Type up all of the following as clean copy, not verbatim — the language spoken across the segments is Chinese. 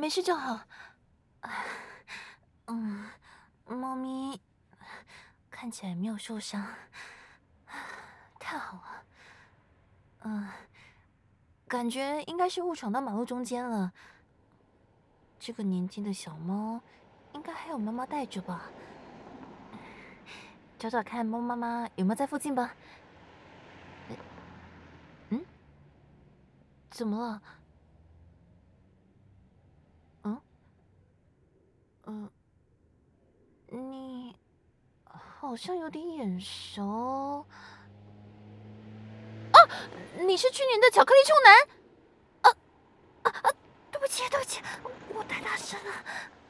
没事就好。嗯，猫咪看起来没有受伤，太好了。感觉应该是误闯到马路中间了。这个年纪的小猫，应该还有妈妈带着吧？找找看，猫妈妈有没有在附近吧？嗯，怎么了？嗯嗯，你好像有点眼熟。你是去年的巧克力处男？对不起，对不起，我太大声了。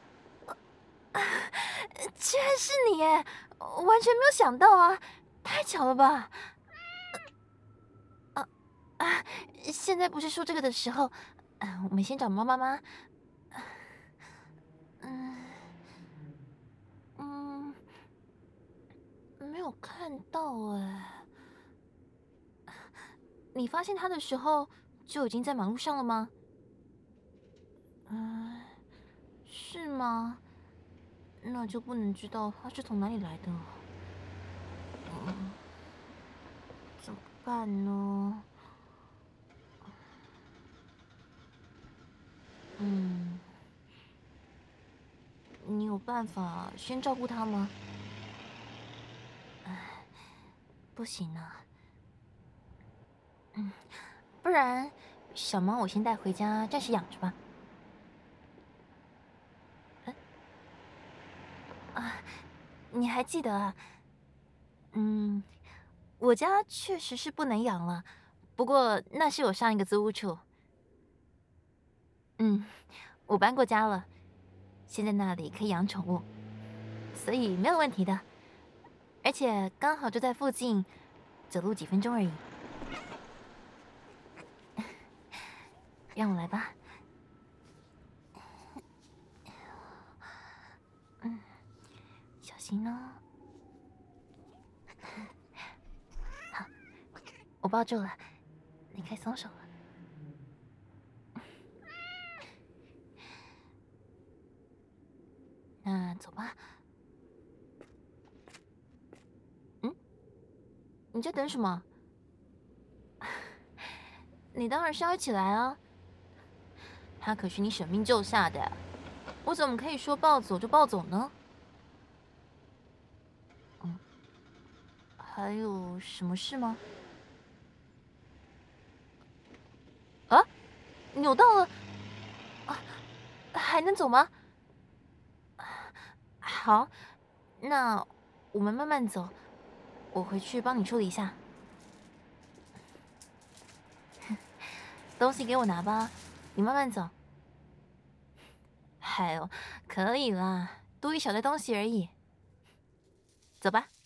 居然是你耶！完全没有想到啊，太巧了吧？啊，现在不是说这个的时候。我们先找猫妈妈。嗯嗯，没有看到哎。你发现它的时候就已经在马路上了吗？嗯，是吗？那就不能知道它是从哪里来的。嗯，怎么办呢？嗯，你有办法先照顾它吗？不行啊。不然小猫我先带回家暂时养着吧。你还记得啊？嗯，我家确实是不能养了，不过那是我上一个租屋处。嗯，我搬过家了，现在那里可以养宠物，所以没有问题的。而且刚好就在附近，走路几分钟而已。让我来吧。小心哦。好，我抱住了，你可以松手了。那走吧。嗯，你在等什么？你当然是要一起来啊！他可是你舍命救下的，我怎么可以说抱走就抱走呢？还有什么事吗？啊，扭到了啊，还能走吗？好，那我们慢慢走，我回去帮你处理一下。东西给我拿吧，你慢慢走。哎呦，可以啦，多一小袋东西而已。走吧。